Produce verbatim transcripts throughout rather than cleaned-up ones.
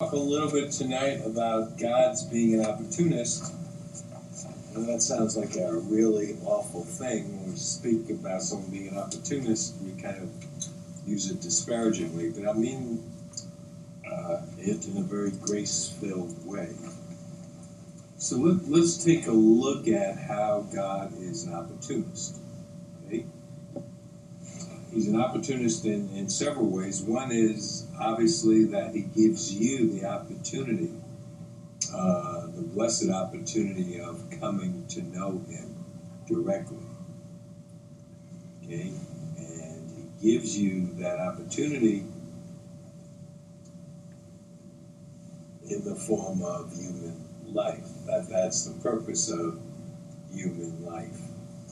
talk a little bit tonight about God's being an opportunist. And that sounds like a really awful thing. When we speak about someone being an opportunist, we kind of use it disparagingly, but I mean uh, it in a very grace-filled way. So let, let's take a look at how God is an opportunist. Okay? He's an opportunist in, in several ways. One is obviously that he gives you the opportunity, uh, the blessed opportunity of coming to know him directly. Okay? And he gives you that opportunity in the form of human life. That, that's the purpose of human life.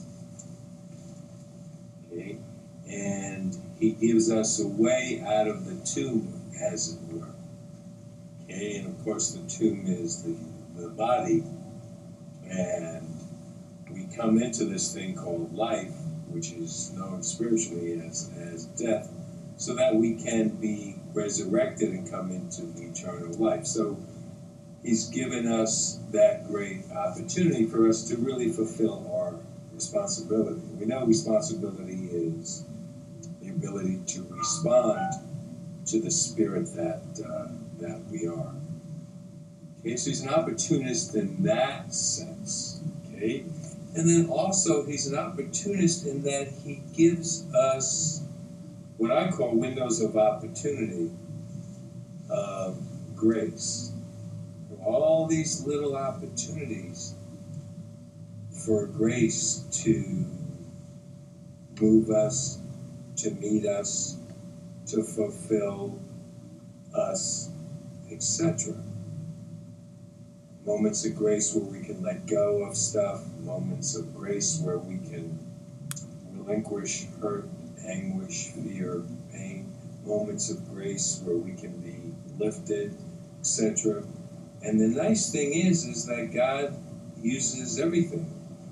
Okay? And he gives us a way out of the tomb, as it were. Okay? And of course the tomb is the, the body. And we come into this thing called life, which is known spiritually as, as death, so that we can be resurrected and come into eternal life. So he's given us that great opportunity for us to really fulfill our responsibility. We know responsibility is the ability to respond to the spirit that uh, that we are. Okay, so he's an opportunist in that sense. Okay, and then also he's an opportunist in that he gives us what I call windows of opportunity of grace. All these little opportunities for grace to move us, to meet us, to fulfill us, et cetera. Moments of grace where we can let go of stuff, moments of grace where we can relinquish hurt, anguish, fear, pain, moments of grace where we can be lifted, et cetera. And the nice thing is, is that God uses everything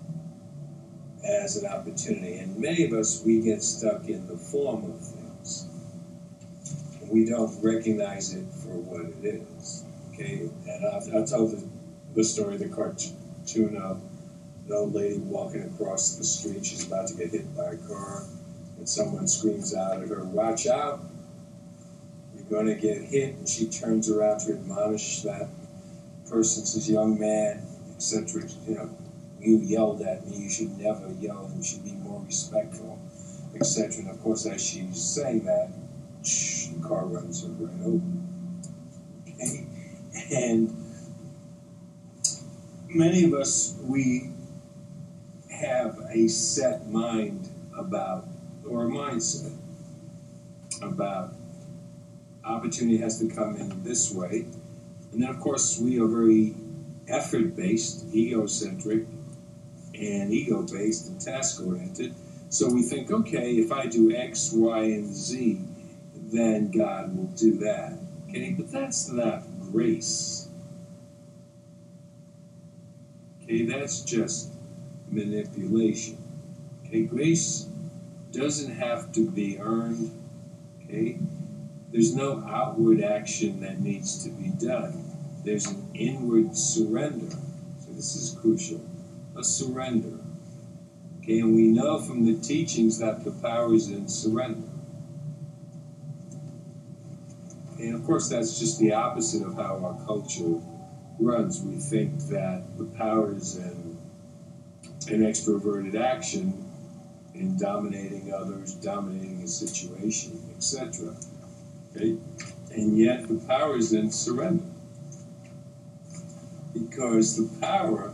as an opportunity. And many of us, we get stuck in the form of things. And we don't recognize it for what it is. Okay? And I'll, I'll tell the, the story of the cartoon of an old lady walking across the street. She's about to get hit by a car. And someone screams out at her, "Watch out, you're going to get hit." And she turns around to admonish that person, says, "Young man," et cetera, you know, "you yelled at me, you should never yell, and you should be more respectful," et cetera. And of course, as she's saying that, shh, the car runs her right over. Okay? And many of us, we have a set mind about, or a mindset about opportunity has to come in this way. And then, of course, we are very effort-based, egocentric, and ego-based and task-oriented. So we think, okay, if I do X, Y, and Z, then God will do that. Okay, but that's not grace. Okay, that's just manipulation. Okay, grace doesn't have to be earned. Okay, there's no outward action that needs to be done. There's an inward surrender. So this is crucial. A surrender. Okay, and we know from the teachings that the power is in surrender. And of course, that's just the opposite of how our culture runs. We think that the power is in an extroverted action, in dominating others, dominating a situation, et cetera. Okay? And yet the power is in surrender. Because the power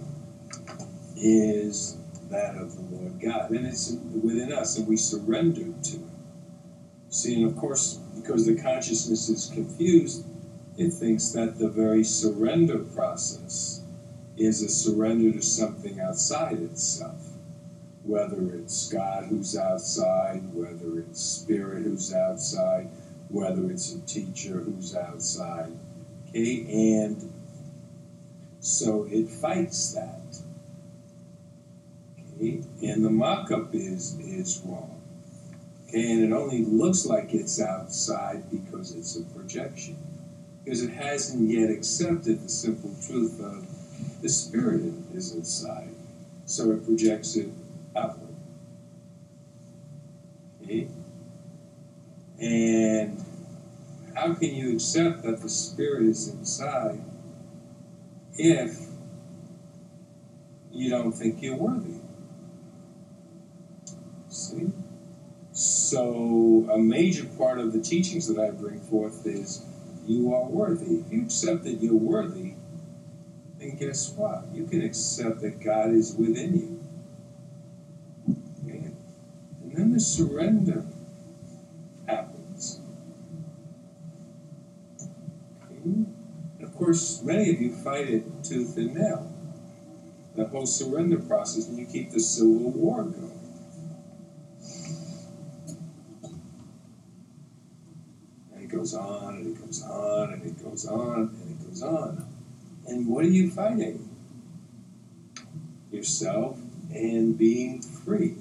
is that of the Lord God, and it's within us, and we surrender to it. See, and of course, because the consciousness is confused, it thinks that the very surrender process is a surrender to something outside itself, whether it's God who's outside, whether it's spirit who's outside, whether it's a teacher who's outside. Okay, and so it fights that. Okay, and the mock-up is is wrong. Okay, and it only looks like it's outside because it's a projection. because it hasn't yet accepted the simple truth of the spirit is inside, so it projects it outward. Okay? And how can you accept that the spirit is inside if you don't think you're worthy? See? So a major part of the teachings that I bring forth is you are worthy. If you accept that you're worthy, then guess what? You can accept that God is within you. Okay? And then the surrender happens. Okay? And of course, many of you fight it tooth and nail. The whole surrender process, and you keep the civil war going. And it goes on, and it goes on, and it goes on, and it goes on. And what are you fighting? Yourself and being free.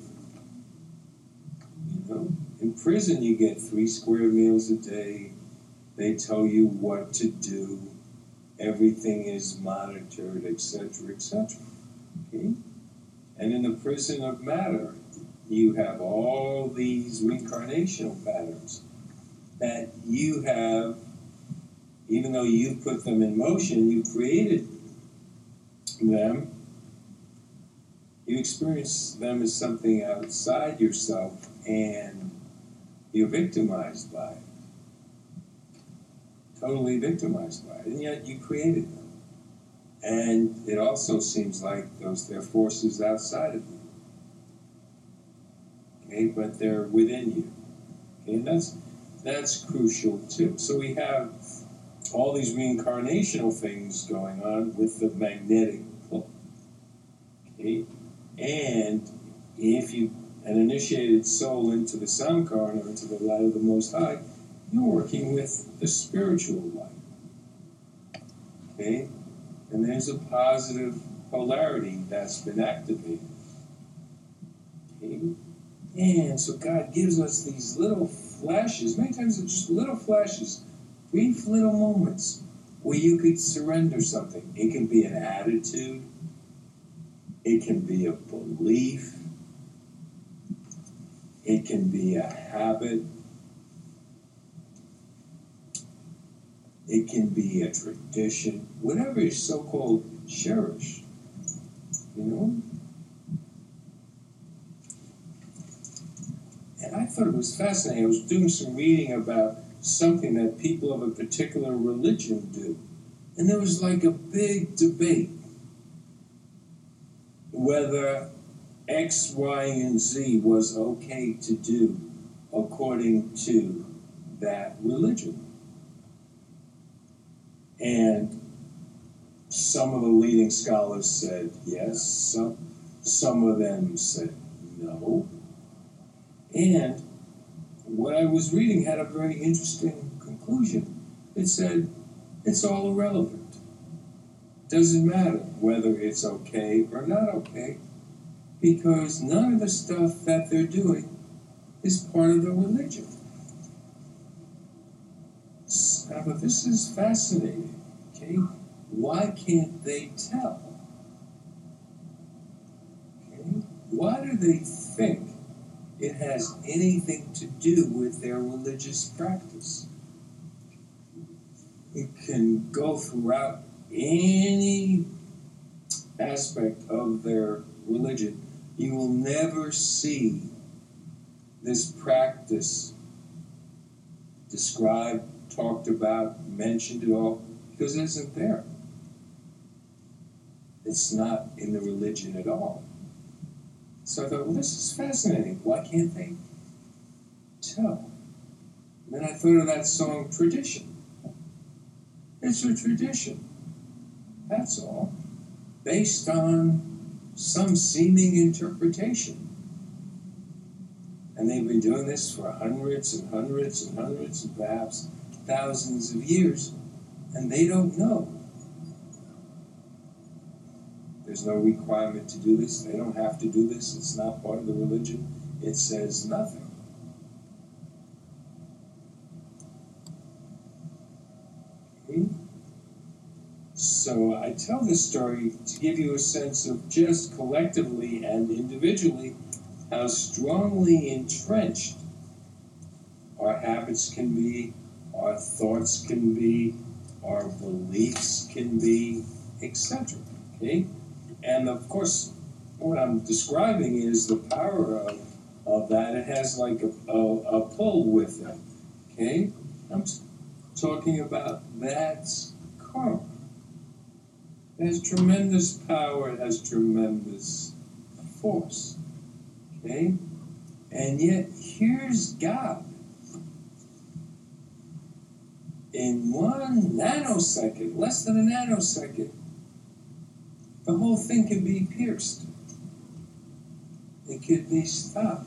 You know, in prison you get three square meals a day. They tell you what to do. Everything is monitored, et cetera, et cetera. Okay? And in the prison of matter, you have all these reincarnational patterns that you have, even though you put them in motion, you created them, you experience them as something outside yourself, and you're victimized by it. Totally victimized by it, and yet you created them. And it also seems like those they're forces outside of you. Okay, but they're within you. Okay, and that's that's crucial too. So we have all these reincarnational things going on with the magnetic pull. Okay, and if you an initiated soul into the Samkarna or into the light of the Most High, you're working with the spiritual light. Okay. And there's a positive polarity that's been activated. Okay? And so God gives us these little flashes. Many times it's just little flashes, brief little moments where you could surrender something. It can be an attitude. It can be a belief. It can be a habit. It can be a tradition, whatever is so-called cherished, you know? And I thought it was fascinating. I was doing some reading about something that people of a particular religion do. And there was like a big debate whether X, Y, and Z was okay to do according to that religion. And some of the leading scholars said yes, some, some of them said no. And what I was reading had a very interesting conclusion. It said, it's all irrelevant. Doesn't matter whether it's okay or not okay, because none of the stuff that they're doing is part of the religion. Now, but this is fascinating, okay? Why can't they tell? Okay? Why do they think it has anything to do with their religious practice? It can go throughout any aspect of their religion. You will never see this practice described, talked about, mentioned at all, because it isn't there. It's not in the religion at all. So I thought, well, this is fascinating. Why can't they tell? And then I thought of that song, Tradition. It's a tradition. That's all. Based on some seeming interpretation. And they've been doing this for hundreds and hundreds and hundreds and perhaps thousands of years, and they don't know. There's no requirement to do this. They don't have to do this. It's not part of the religion. It says nothing. Okay? So I tell this story to give you a sense of just collectively and individually how strongly entrenched our habits can be, our thoughts can be, our beliefs can be, et cetera. Okay? And of course, what I'm describing is the power of, of that. It has like a, a, a pull with it. Okay? I'm talking about that's karma. It has tremendous power, it has tremendous force. Okay? And yet, here's God. In one nanosecond, less than a nanosecond, the whole thing can be pierced. It could be stopped.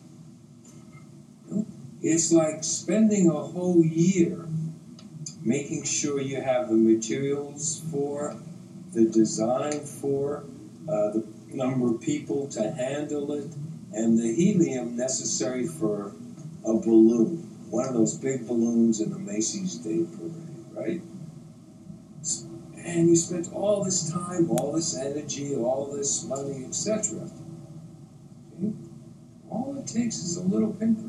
It's like spending a whole year making sure you have the materials for, the design for, uh, the number of people to handle it, and the helium necessary for a balloon. One of those big balloons in the Macy's Day Parade, right? And you spent all this time, all this energy, all this money, et cetera. Okay? All it takes is a little pinprick.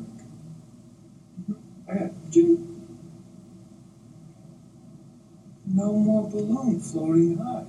I got two. No more balloon floating high.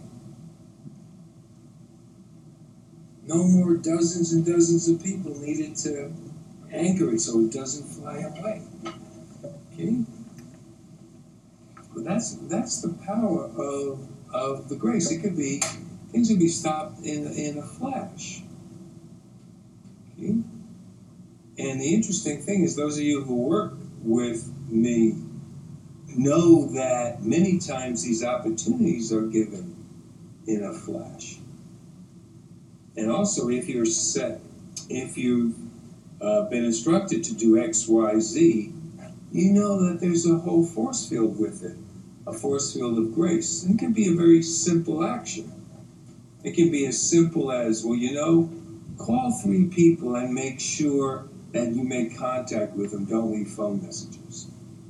No more dozens and dozens of people needed to anchor it so it doesn't fly away. Okay? But that's that's the power of of the grace. It could be things could be stopped in in a flash. Okay? And the interesting thing is, those of you who work with me know that many times these opportunities are given in a flash. And also, if you're set, if you've uh, been instructed to do X, Y, Z, you know that there's a whole force field with it, a force field of grace. And it can be a very simple action. It can be as simple as, well, you know, call three people and make sure that you make contact with them. Don't leave phone messages.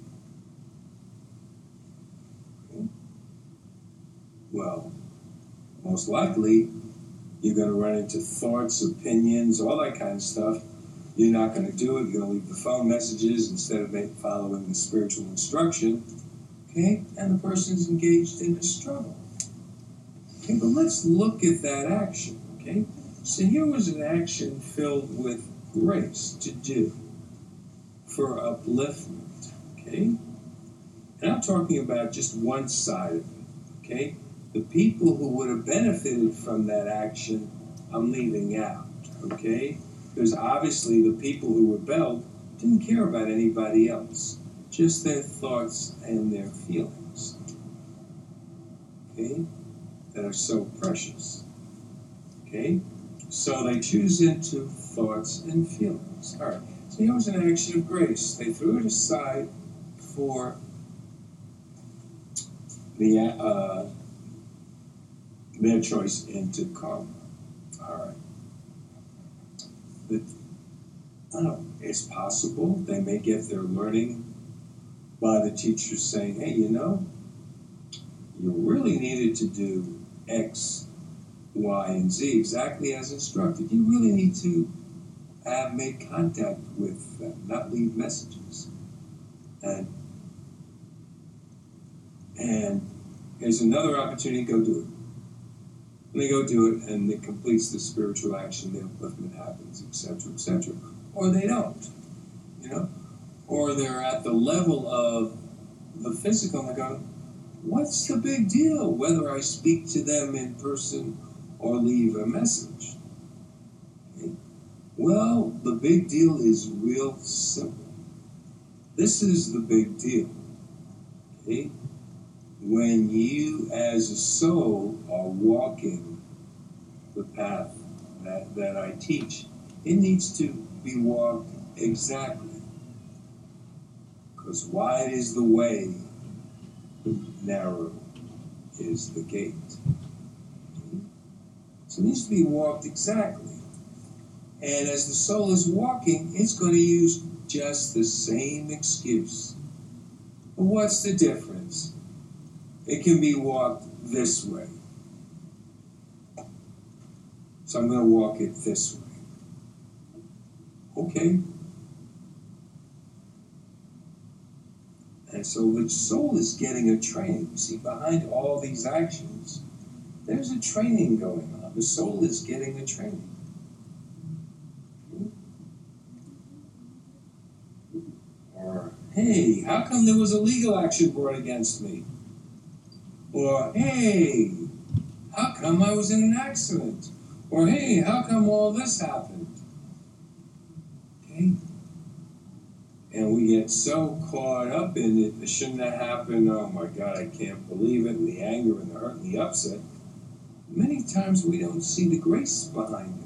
Okay. Well, most likely, you're going to run into thoughts, opinions, all that kind of stuff. You're not going to do it. You're going to leave the phone messages instead of following the spiritual instruction. Okay? And the person's engaged in a struggle. Okay, but let's look at that action. Okay? So here was an action filled with grace to do for upliftment. Okay? And I'm talking about just one side of it. Okay? The people who would have benefited from that action, I'm leaving out, okay? Because obviously the people who rebelled didn't care about anybody else, just their thoughts and their feelings, okay? That are so precious, okay? So they choose into thoughts and feelings. All right, so here was an action of grace. They threw it aside for the, uh, their choice into karma. All right. But, I don't know, it's possible they may get their learning by the teacher saying, hey, you know, you really needed to do X, Y, and Z exactly as instructed. You really need to have made contact with them, not leave messages. And, and here's another opportunity, go do it. And they go do it, and it completes the spiritual action, the upliftment happens, et cetera, et cetera. Or they don't, you know? Or they're at the level of the physical, and they go, what's the big deal whether I speak to them in person or leave a message? Okay. Well, the big deal is real simple. This is the big deal, okay? When you, as a soul, are walking the path that, that I teach, it needs to be walked exactly. Because wide is the way, narrow is the gate. So it needs to be walked exactly. And as the soul is walking, it's going to use just the same excuse. But what's the difference? It can be walked this way. So I'm going to walk it this way. Okay. And so the soul is getting a training. You see, behind all these actions, there's a training going on. The soul is getting a training. Or, hey, how come there was a legal action brought against me? Or, hey, how come I was in an accident? Or, hey, how come all this happened? Okay? And we get so caught up in it, it shouldn't have happened, oh my God, I can't believe it, and the anger and the hurt and the upset. Many times we don't see the grace behind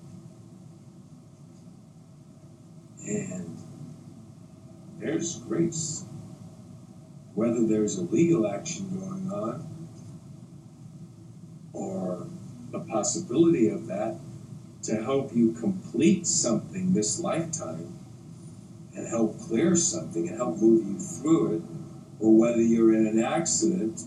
it. And there's grace. Whether there's a legal action going on, or the possibility of that, to help you complete something this lifetime, and help clear something, and help move you through it, or whether you're in an accident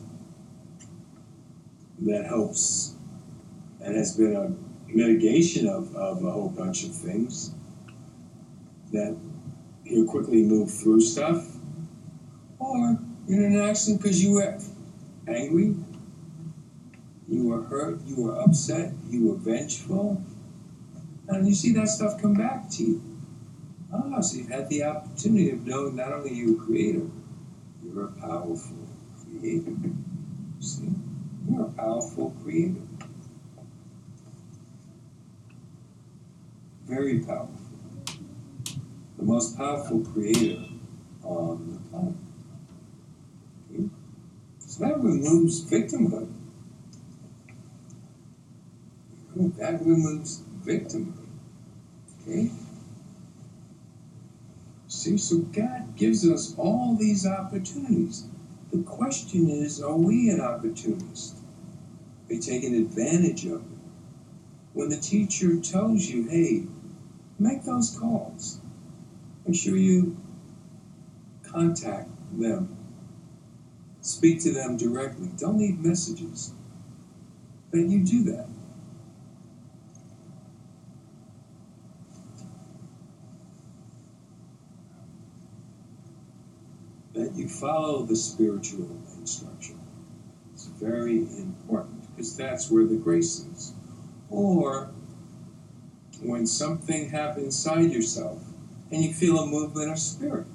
that helps and has been a mitigation of, of a whole bunch of things, that you quickly move through stuff, or you're in an accident because you were angry, you were hurt, you were upset, you were vengeful, and you see that stuff come back to you. Ah, so you've had the opportunity of knowing not only you're a creator, you're a powerful creator. See? You're a powerful creator. Very powerful. The most powerful creator on the planet. Okay? So that removes victimhood. That removes victimhood. Okay? See, so God gives us all these opportunities. The question is, are we an opportunist? Are we taking advantage of it? When the teacher tells you, hey, make those calls. Make sure you contact them. Speak to them directly. Don't leave messages. But you do that. That you follow the spiritual instruction. It's very important because that's where the grace is. Or when something happens inside yourself and you feel a movement of spirit.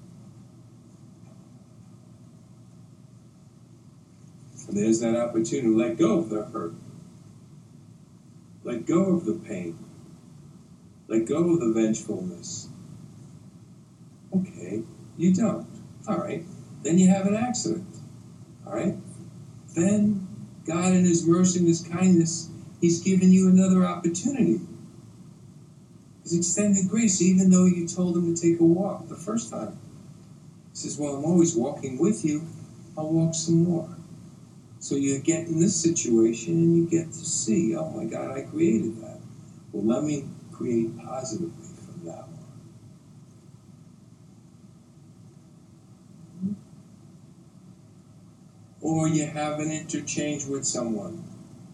And there's that opportunity to let go of the hurt. Let go of the pain. Let go of the vengefulness. Okay, you don't. All right, then you have an accident. All right, then God in His mercy and His kindness, He's given you another opportunity. He's extended grace even though you told Him to take a walk the first time. He says, well, I'm always walking with you. I'll walk some more. So you get in this situation and you get to see, oh my God, I created that. Well, let me create positively from that one. Or you have an interchange with someone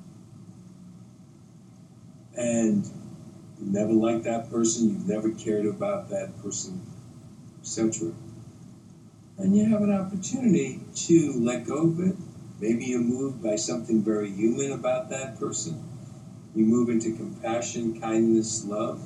and you never liked that person, you've never cared about that person, et cetera. And you have an opportunity to let go of it. Maybe you're moved by something very human about that person. You move into compassion, kindness, love.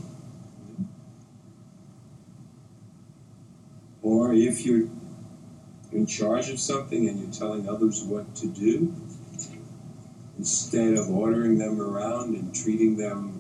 Or if you're in charge of something and you're telling others what to do, instead of ordering them around and treating them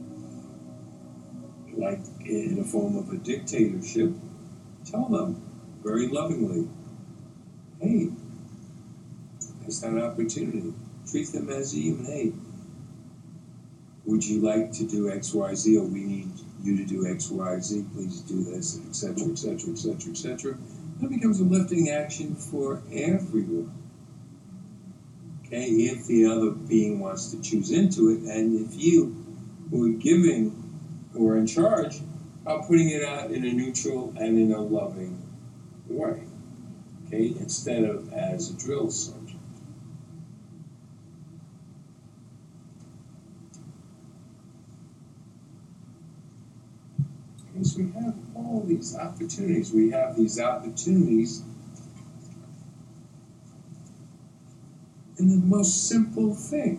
like in a form of a dictatorship, tell them very lovingly, hey, there's that opportunity. Treat them as a human. Hey, would you like to do X, Y, Z, or we need you to do X, Y, Z, please do this, et cetera, et cetera, et cetera, et cetera. That becomes a lifting action for everyone. Okay, if the other being wants to choose into it, and if you who are giving, who are in charge, are putting it out in a neutral and in a loving way. Okay, instead of as a drill sergeant. opportunities. We have all these opportunities. We have these opportunities in the most simple thing.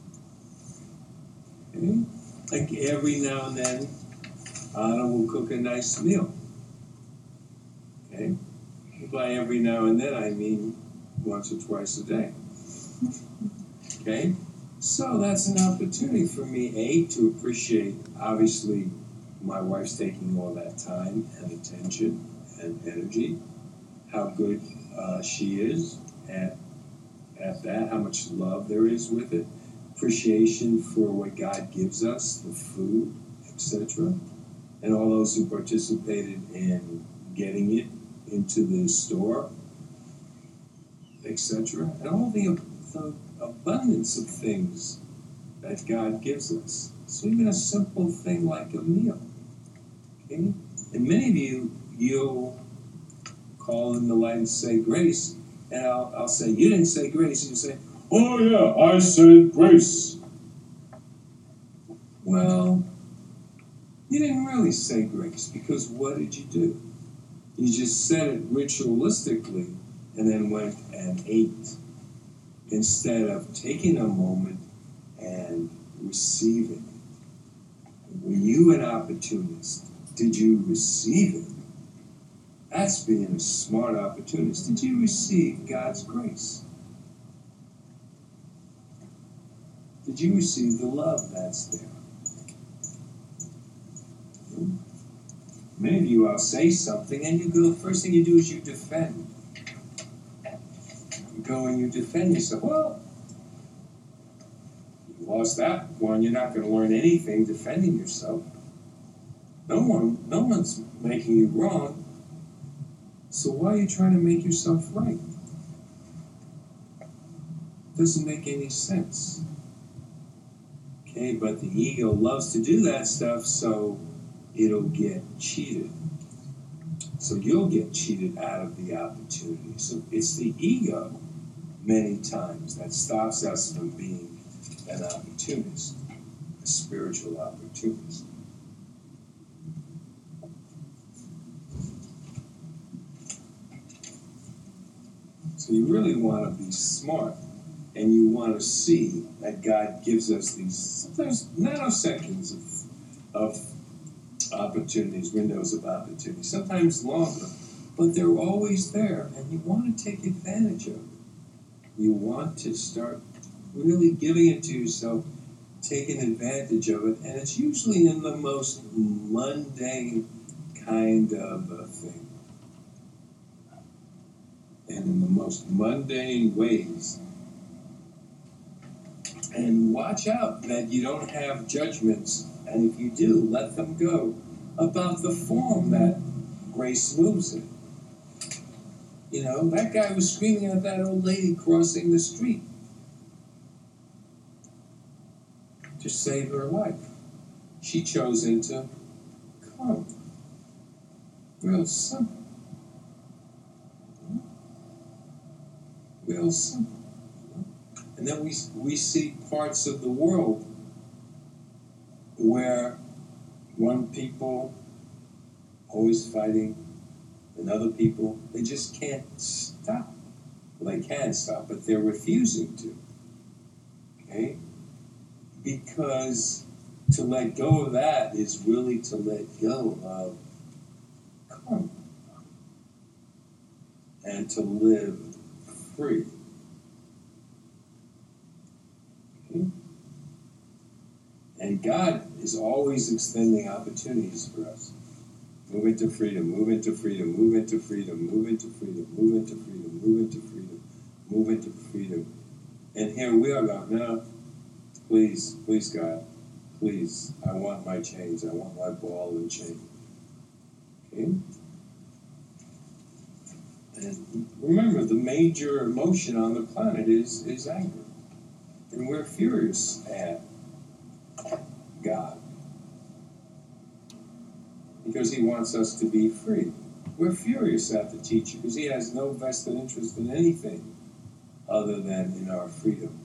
Okay? Like every now and then, Anna will cook a nice meal. Okay? By every now and then, I mean once or twice a day. Okay? So that's an opportunity for me, A, to appreciate, obviously, my wife's taking all that time and attention and energy, how good uh, she is at, at that, how much love there is with it, appreciation for what God gives us, the food, et cetera, and all those who participated in getting it into the store, et cetera, and all the, the abundance of things that God gives us. So even a simple thing like a meal. Okay? And many of you, you'll call in the light and say grace, and I'll, I'll say, you didn't say grace, and you say, oh yeah, I said grace. Well, you didn't really say grace, because what did you do? You just said it ritualistically and then went and ate, instead of taking a moment and receiving it. Were you an opportunist? Did you receive it? That's being a smart opportunist. Did you receive God's grace? Did you receive the love that's there? Many of you, I'll say something, and you go, the first thing you do is you defend. You go and you defend yourself. Well, you lost that one. You're not going to learn anything defending yourself. No one, no one's making you wrong. So why are you trying to make yourself right? It doesn't make any sense. Okay, but the ego loves to do that stuff, so it'll get cheated. So you'll get cheated out of the opportunity. So it's the ego, many times, that stops us from being an opportunist, a spiritual opportunist. So you really want to be smart, and you want to see that God gives us these sometimes nanoseconds of, of opportunities, windows of opportunity, sometimes longer, but they're always there, and you want to take advantage of it. You want to start really giving it to yourself, taking advantage of it, and it's usually in the most mundane kind of a thing. And in the most mundane ways. And watch out that you don't have judgments, and if you do, let them go, about the form that grace moves in. You know, that guy was screaming at that old lady crossing the street to save her life. She chose to come. Real simple. Real simple. And then we we see parts of the world where one people always fighting, and other people, they just can't stop. Well, they can stop, but they're refusing to. Okay? Because to let go of that is really to let go of karma and to live free. Okay? And God is always extending opportunities for us. Move into freedom, move into freedom, move into freedom, move into freedom, move into freedom, move into freedom, move into freedom. And here we are going, no, please, please God, please, I want my chains, I want my ball and chain. Okay? And remember, the major emotion on the planet is, is anger. And we're furious at God because he wants us to be free. We're furious at the teacher because he has no vested interest in anything other than in our freedom.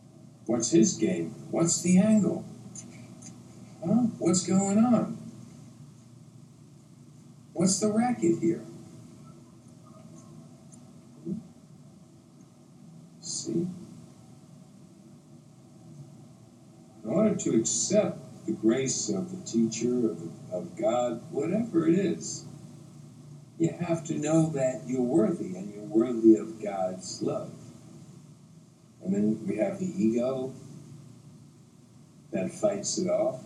What's his game? What's the angle? Huh? What's going on? What's the racket here? See? In order to accept the grace of the teacher, of, the, of God, whatever it is, you have to know that you're worthy, and you're worthy of God's love. And then we have the ego that fights it off,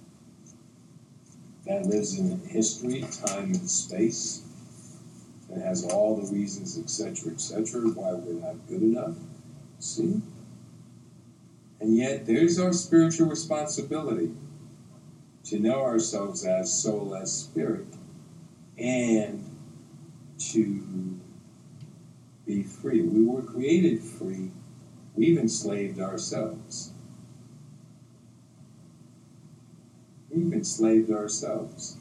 that lives in history, time, and space, and has all the reasons, et cetera, et cetera, why we're not good enough. See? And yet, there's our spiritual responsibility to know ourselves as soul, as spirit, and to be free. We were created free. We've enslaved ourselves. We've enslaved ourselves.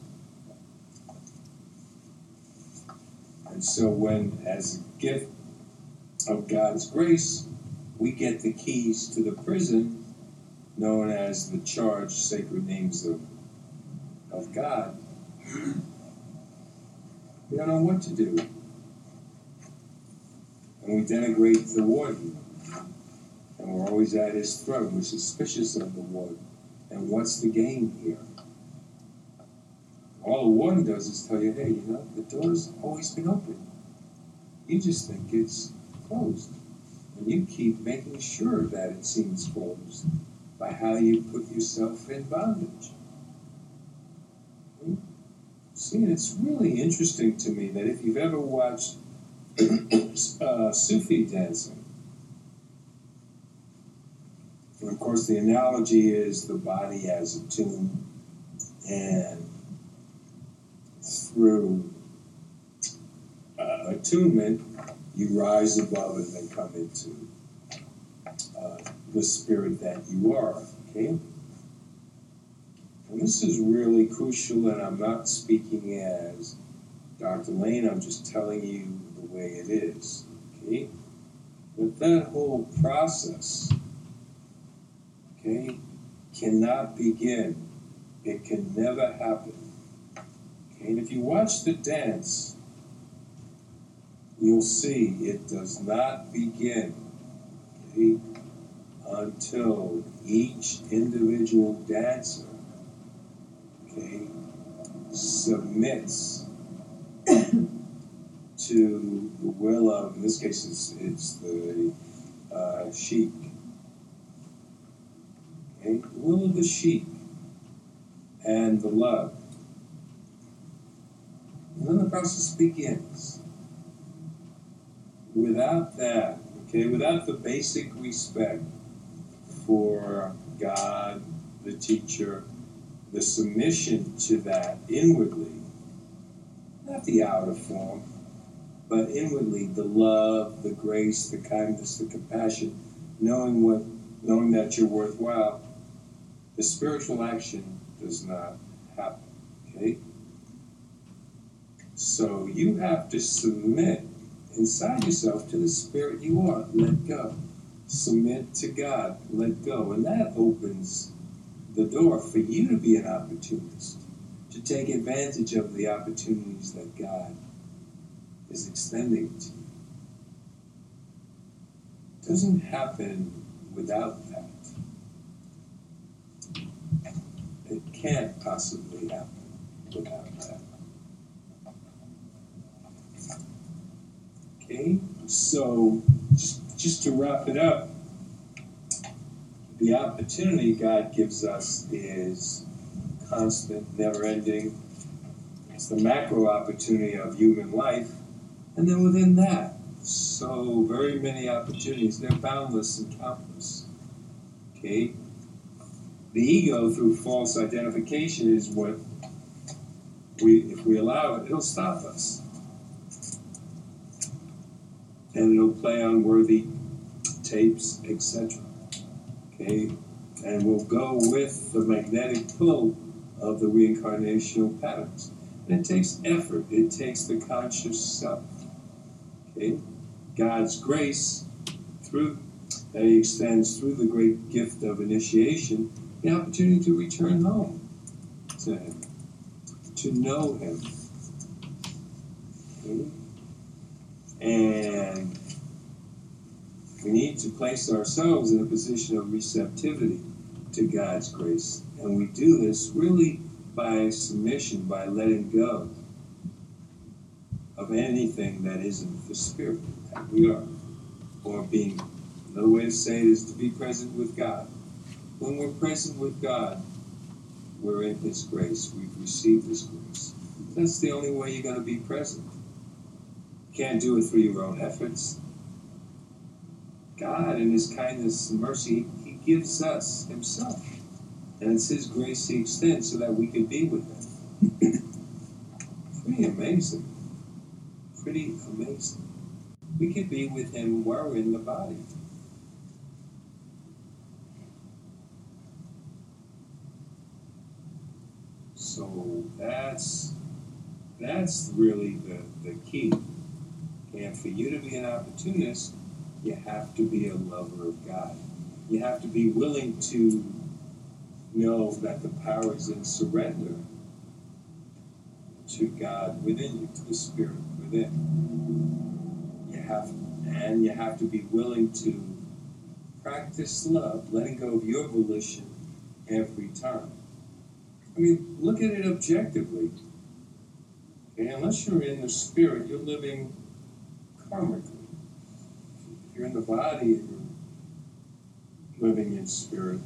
And so when, as a gift of God's grace, we get the keys to the prison known as the charged sacred names of, of God, we don't know what to do. And we denigrate the warden. And we're always at his throat. We're suspicious of the warden. And what's the game here? All the warden does is tell you, hey, you know, the door's always been open. You just think it's closed. And you keep making sure that it seems closed by how you put yourself in bondage. See, and it's really interesting to me that if you've ever watched uh, Sufi dancing, and of course the analogy is the body as a tomb, and through uh, attunement, you rise above and then come into uh, the spirit that you are, okay? And this is really crucial, and I'm not speaking as Doctor Lane, I'm just telling you the way it is, okay? But that whole process, okay, cannot begin. It can never happen. Okay? And if you watch the dance, you'll see it does not begin, okay, until each individual dancer, okay, submits to the will of, in this case it's, it's the uh, sheik, okay, the will of the sheik and the love. And then the process begins. Without that, okay, without the basic respect for God, the teacher, the submission to that inwardly, not the outer form, but inwardly, the love, the grace, the kindness, the compassion, knowing what, knowing that you're worthwhile, the spiritual action does not happen, okay? So you have to submit inside yourself to the spirit you are. Let go. Submit to God. Let go. And that opens the door for you to be an opportunist, to take advantage of the opportunities that God is extending to you. It doesn't happen without that. It can't possibly happen without that. Okay, so just, just to wrap it up, the opportunity God gives us is constant, never-ending. It's the macro opportunity of human life, and then within that, so very many opportunities. They're boundless and countless. Okay, the ego, through false identification, is what we, if we allow it, it'll stop us. And it'll play on worthy tapes, et cetera. Okay? And we'll go with the magnetic pull of the reincarnational patterns. And it takes effort. It takes the conscious self. Okay? God's grace, through that He extends through the great gift of initiation, the opportunity to return home to Him, to know Him, And we need to place ourselves in a position of receptivity to God's grace. And we do this really by submission, by letting go of anything that isn't the Spirit that we are. Or being, another way to say it is to be present with God. When we're present with God, we're in His grace. We've received His grace. That's the only way you're going to be present. You can't do it through your own efforts. God, in His kindness and mercy, He gives us Himself. And it's His grace He extends so that we can be with Him. Pretty amazing. Pretty amazing. We can be with Him while we're in the body. So that's that's really the, the key. And for you to be an opportunist, you have to be a lover of God. You have to be willing to know that the power is in surrender to God within you, to the Spirit within. You have, and you have to be willing to practice love, letting go of your volition every time. I mean, look at it objectively. Okay? Unless you're in the Spirit, you're living karmically. If you're in the body and you're living in Spirit,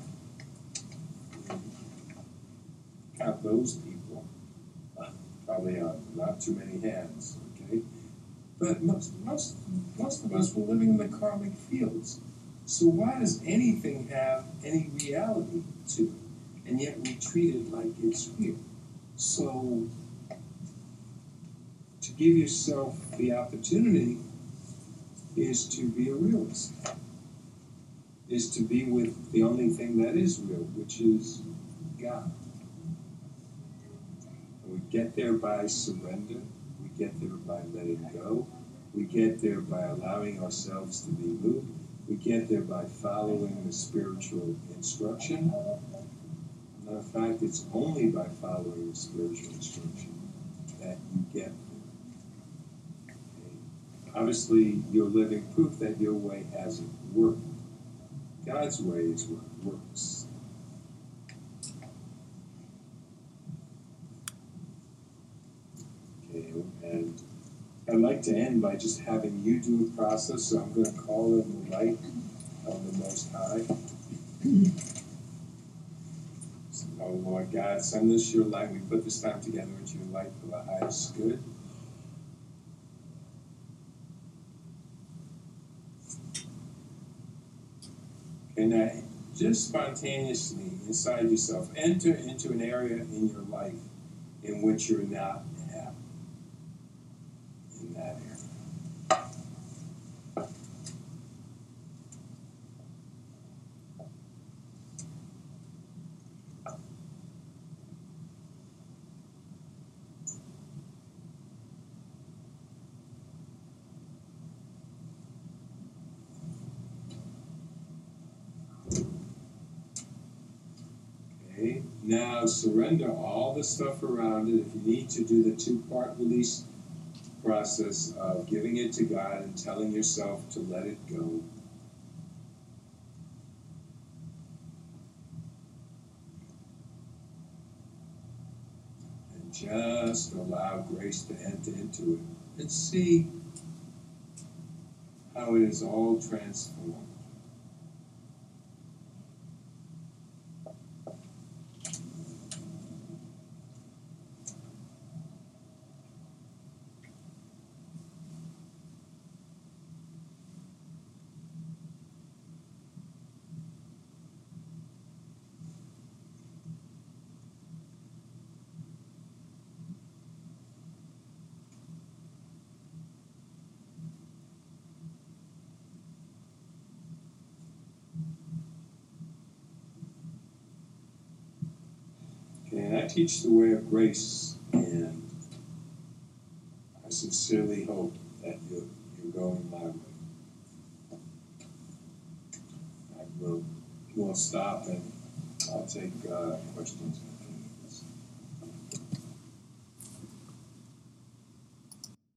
count those people. Uh, probably on not too many hands, okay? But most, most, most of us were living in the karmic fields. So why does anything have any reality to it? And yet we treat it like it's real. So to give yourself the opportunity is to be a realist, is to be with the only thing that is real, which is God. And we get there by surrender. We get there by letting go. We get there by allowing ourselves to be moved. We get there by following the spiritual instruction. Matter of fact, it's only by following the spiritual instruction that you get there. Okay. Obviously, you're living proof that your way hasn't worked. God's way is what works. Okay, and I'd like to end by just having you do a process, so I'm going to call in the light of the Most High. So, oh Lord God, send us your light. We put this time together into your light for the highest good. And now, just spontaneously inside yourself, enter into an area in your life in which you're not happy. In that area. Okay. Now surrender all the stuff around it. If you need to do the two-part release process of giving it to God and telling yourself to let it go. And just allow grace to enter into it and see how it is all transformed. And I teach the way of grace, and I sincerely hope that you're, you're going my way. I will we'll stop and I'll take uh, questions.